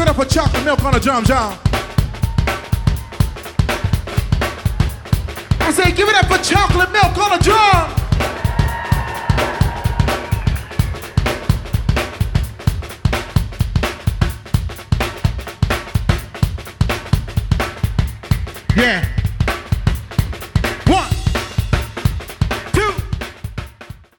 Give it up for chocolate milk on the drums, y'all. I say, give it up for chocolate milk on the drum. Yeah.